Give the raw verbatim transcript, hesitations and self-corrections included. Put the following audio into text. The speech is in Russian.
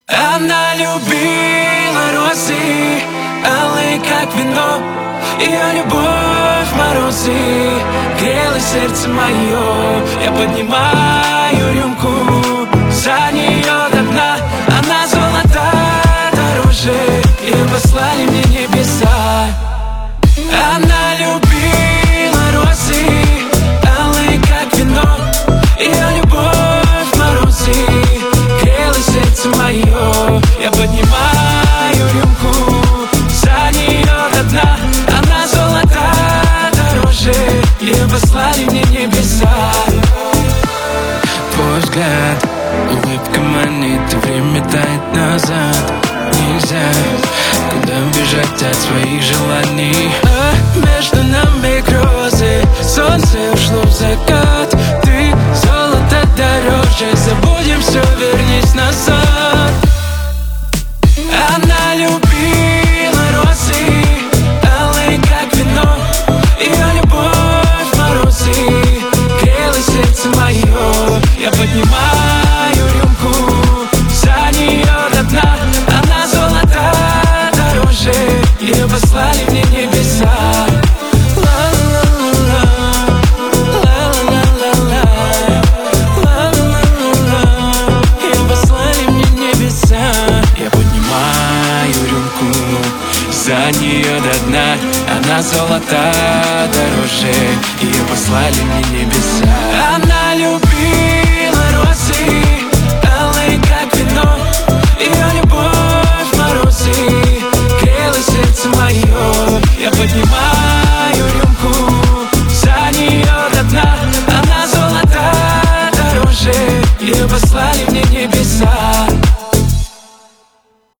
Она любила розы, алые как вино. Ее любовь в морозы грела сердце мое. Я поднимаю рюмку за нее до дна. Она золота дороже, ее послали мне небеса. Она любила розы, алые как вино. Ее любовь в морозы грела сердце мое. Я поднимаю рюмку за нее до дна. Она золота дороже, ее послали мне небеса. Твой взгляд, улыбка манит, и время тает назад. Нельзя куда бежать от своих желаний. А между нами грозы, солнце ушло в закат. Ты золото дороже, забудем все, вернись назад. Она любила розы, алые как вино. Ее любовь в морозы грела сердце мое. Я поднимаю рюмку за нее до дна. Она золота дороже, ее послали мне небеса. За нее до дна. Она золота дороже, ее послали мне небеса. Она любит